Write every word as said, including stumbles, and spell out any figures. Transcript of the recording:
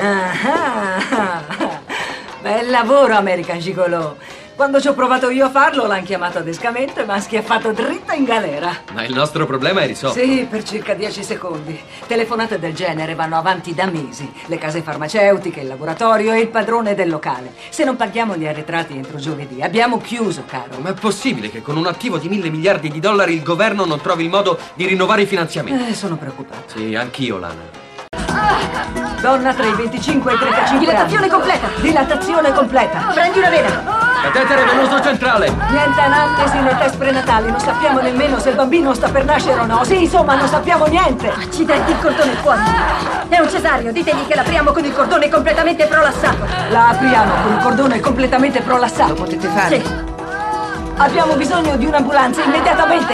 Ah, bel lavoro, American Gigolo. Quando ci ho provato io a farlo, l'hanno chiamato adescamento e mi ha schiaffato dritta in galera. Ma il nostro problema è risolto. Sì, per circa dieci secondi. Telefonate del genere vanno avanti da mesi. Le case farmaceutiche, il laboratorio e il padrone del locale. Se non paghiamo gli arretrati entro giovedì, abbiamo chiuso, caro. Ma è possibile che con un attivo di mille miliardi di dollari il governo non trovi il modo di rinnovare i finanziamenti? Eh, sono preoccupato. Sì, anch'io, Lana. Donna tra i venticinque e i trentacinque Dilatazione anni. completa. Dilatazione completa. Prendi una vena. Catetere venoso centrale. Niente anamnesi né test prenatali. Non sappiamo nemmeno se il bambino sta per nascere o no. Sì, insomma, non sappiamo niente. Accidenti, il cordone è fuori. È un cesareo. Ditegli che l'apriamo con il cordone completamente prolassato. La apriamo con il cordone completamente prolassato. Lo potete fare? Sì. Abbiamo bisogno di un'ambulanza immediatamente.